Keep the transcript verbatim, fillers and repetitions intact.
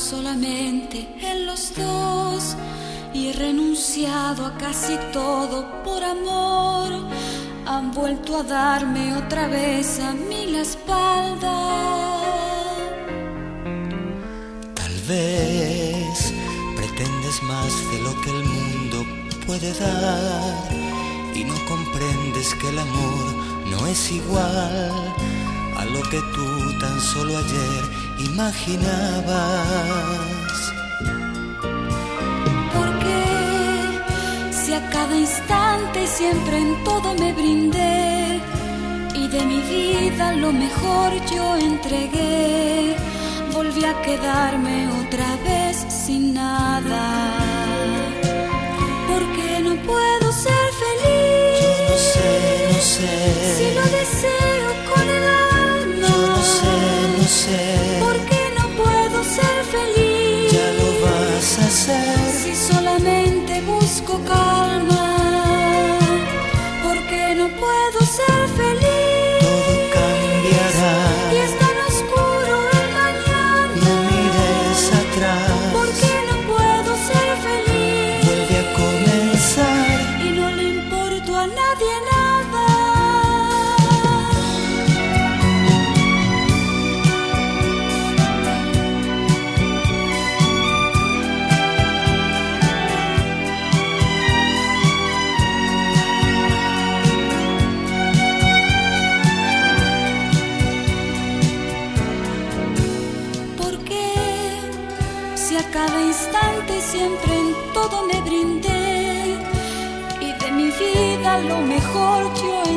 solamente en los dos y he renunciado a casi todo por amor. Han vuelto a darme otra vez a mí la espalda. Tal vez pretendes más de lo que el mundo puede dar y no comprendes que el amor no es igual a lo que tú tan solo ayer imaginabas. Porque si a cada instante y siempre en todo me brindé y de mi vida lo mejor yo entregué, volví a quedarme otra vez sin nada. Porque no puedo ser feliz. Yo no sé, no sé. Si lo deseo con el alma. Yo no sé, no sé. Porque no puedo ser feliz. Ya lo vas a hacer. Si solamente busco calma. Porque no puedo ser feliz. Todo cambiará. Y es tan oscuro el mañana. No mires atrás. Porque no puedo ser feliz. Vuelve a comenzar. Y no le importo a nadie nada. Porque si a cada instante siempre en todo me brindé y de mi vida lo mejor yo